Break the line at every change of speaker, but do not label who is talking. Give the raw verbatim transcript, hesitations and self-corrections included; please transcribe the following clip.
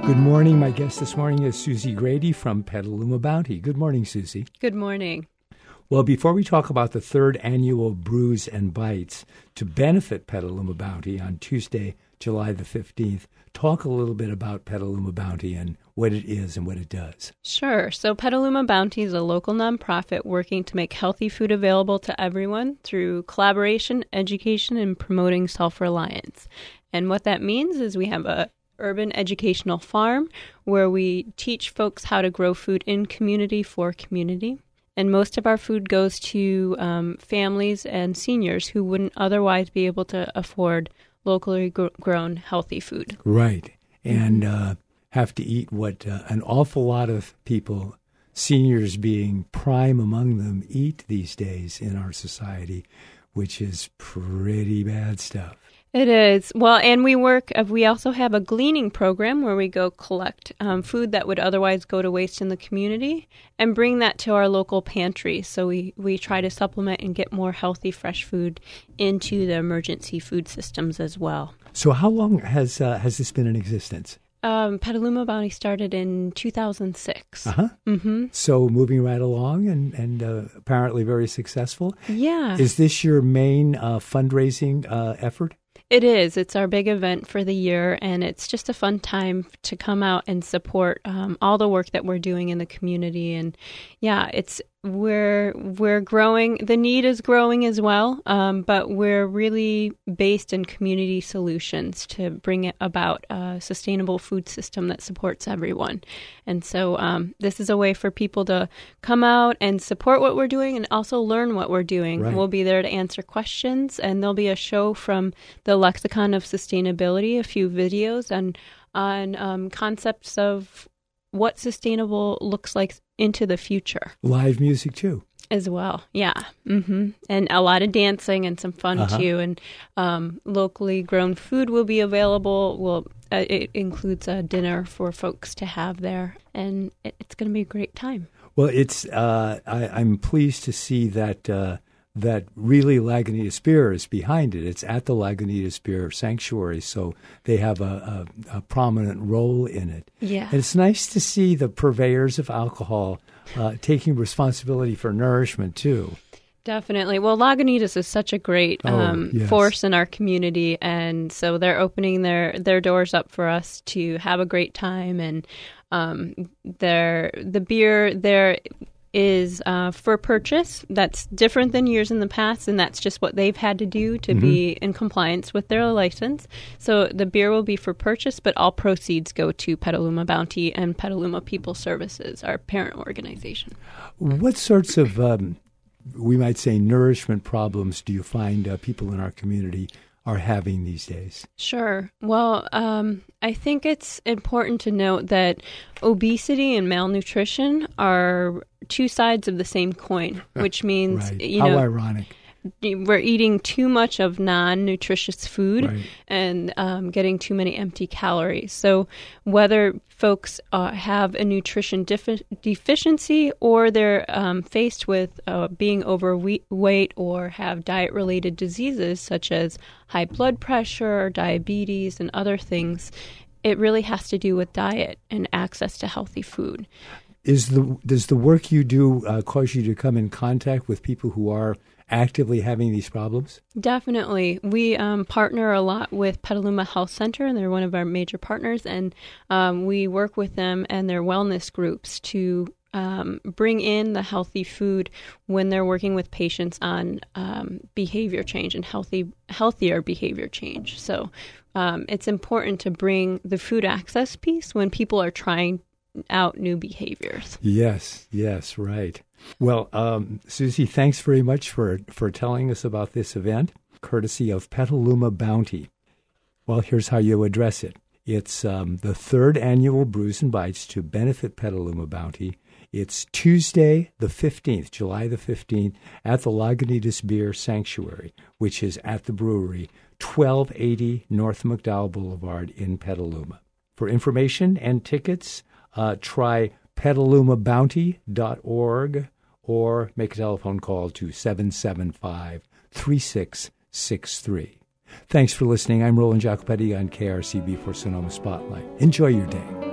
Good morning. My guest this morning is Susie Grady from Petaluma Bounty. Good morning, Susie.
Good morning.
Well, before we talk about the third annual Brews and Bites to benefit Petaluma Bounty on Tuesday, July the fifteenth, talk a little bit about Petaluma Bounty and what it is and what it does.
Sure. So Petaluma Bounty is a local nonprofit working to make healthy food available to everyone through collaboration, education, and promoting self-reliance. And what that means is we have a urban educational farm where we teach folks how to grow food in community for community. And most of our food goes to um, families and seniors who wouldn't otherwise be able to afford locally gr- grown healthy food.
Right. And uh, have to eat what uh, an awful lot of people, seniors being prime among them, eat these days in our society, which is pretty bad stuff.
It is. Well, and we work, uh, we also have a gleaning program where we go collect um, food that would otherwise go to waste in the community and bring that to our local pantry. So we, we try to supplement and get more healthy, fresh food into the emergency food systems as well.
So how long has uh, has this been in existence?
Um, Petaluma Bounty started in two thousand six.
Uh-huh.
Mm-hmm.
So moving right along and, and uh, apparently very successful.
Yeah.
Is this your main uh, fundraising uh, effort?
It is. It's our big event for the year, and it's just a fun time to come out and support um, all the work that we're doing in the community. And yeah, it's we're we're growing. The need is growing as well, um, but we're really based in community solutions to bring about a sustainable food system that supports everyone. And so um, this is a way for people to come out and support what we're doing and also learn what we're doing.
Right.
We'll be there to answer questions, and there'll be a show from the Lexicon of Sustainability, a few videos on on um, concepts of what sustainable looks like into the future.
Live music, too.
As well, yeah. Mm-hmm. And a lot of dancing and some fun,
Uh-huh.
too. And um, locally grown food will be available. Well, uh, it includes a dinner for folks to have there, and it, it's going to be a great time.
Well, it's uh, I, I'm pleased to see that uh, that really Lagunitas Beer is behind it. It's at the Lagunitas Beer Sanctuary, so they have a, a, a prominent role in it.
Yeah.
And it's nice to see the purveyors of alcohol uh, taking responsibility for nourishment, too.
Definitely. Well, Lagunitas is such a great
Oh,
um,
yes.
force in our community, and so they're opening their, their doors up for us to have a great time. And um, their the beer there is uh, for purchase. That's different than years in the past, and that's just what they've had to do to
Mm-hmm.
be in compliance with their license. So the beer will be for purchase, but all proceeds go to Petaluma Bounty and Petaluma People Services, our parent organization.
What sorts of, um, we might say, nourishment problems do you find uh, people in our community are having these days?
Sure. Well, um, I think it's important to note that obesity and malnutrition are two sides of the same coin, which means,
Right.
you
How
know,
ironic.
we're eating too much of non-nutritious food
Right.
and um, getting too many empty calories. So whether folks uh, have a nutrition defi- deficiency or they're um, faced with uh, being overweight or have diet-related diseases such as high blood pressure, diabetes, and other things, it really has to do with diet and access to healthy food.
Is the does the work you do uh, cause you to come in contact with people who are actively having these problems?
Definitely. We um, partner a lot with Petaluma Health Center, and they're one of our major partners, and um, we work with them and their wellness groups to um, bring in the healthy food when they're working with patients on um, behavior change and healthy, healthier behavior change. So um, it's important to bring the food access piece when people are trying out new behaviors.
Yes, yes, right. Well, um, Susie, thanks very much for, for telling us about this event, courtesy of Petaluma Bounty. Well, here's how you address it. It's um, the third annual Brews and Bites to benefit Petaluma Bounty. It's Tuesday the fifteenth, July the fifteenth, at the Lagunitas Beer Sanctuary, which is at the brewery, twelve eighty North McDowell Boulevard in Petaluma. For information and tickets, uh, try petaluma bounty dot org or make a telephone call to seven seven five, three six six three. Thanks for listening. I'm Roland Jacopetti on K R C B for Sonoma Spotlight. Enjoy your day.